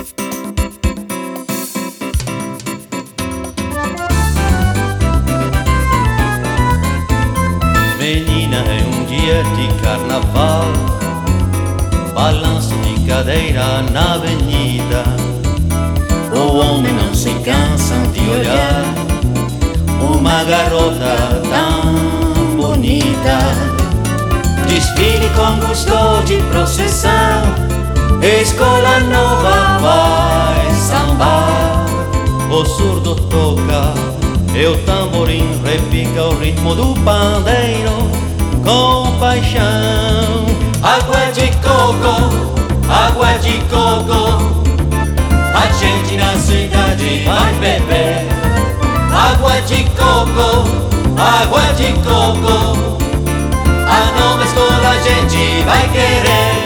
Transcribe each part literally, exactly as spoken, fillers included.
Menina, é um dia de carnaval, balanço de cadeira na avenida. O homem não se cansa de olhar uma garota tão bonita. Desfile com gosto de procissão, escola nova vai sambar. O surdo toca e o tamborim repica o ritmo do pandeiro com paixão. Água de coco, água de coco, a gente na cidade vai beber. Água de coco, água de coco, a nova escola a gente vai querer.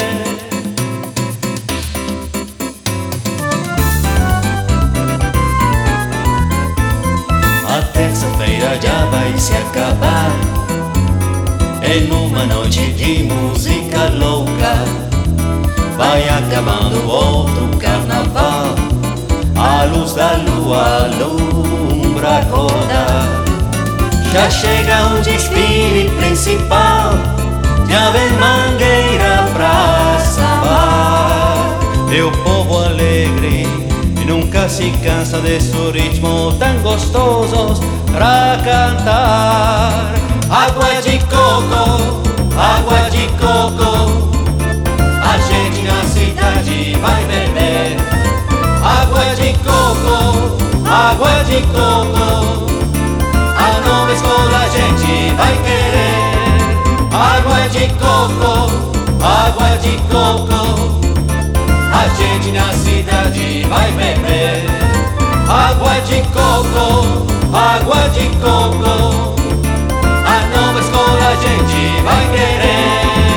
A terça-feira já vai se acabar, e numa noite de música louca vai acabando outro carnaval. A luz da lua alumbra a roda, já chega o desfile principal, já vem Mangueira pra sambar. E o povo alegre nunca se cansa desse ritmo tão gostoso pra cantar. Água de coco, água de coco, a gente na cidade vai beber. Água de coco, água de coco, a nova escola a gente vai querer. Água de coco, água de coco, a gente na cidade vai beber. Água de coco, água de coco, a nova escola a gente vai querer.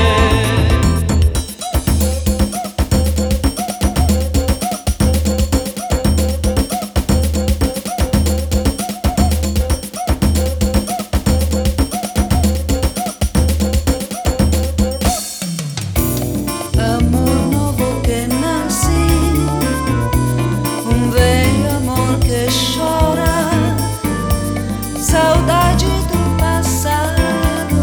Saudade do passado,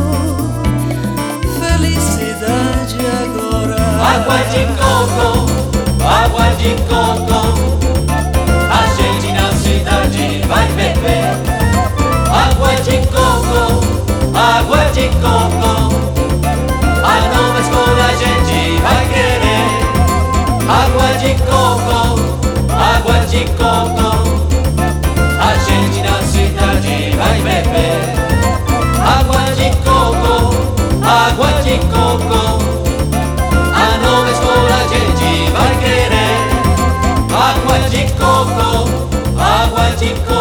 felicidade agora. Água de coco, água de coco, a gente na cidade vai beber. Água de coco, água de coco, a nova escola a gente vai querer. Água de coco, água de coco, a gente na cidade vai beber. Água de coco, água de coco, a nova escola a gente vai querer. Água de coco, água de coco.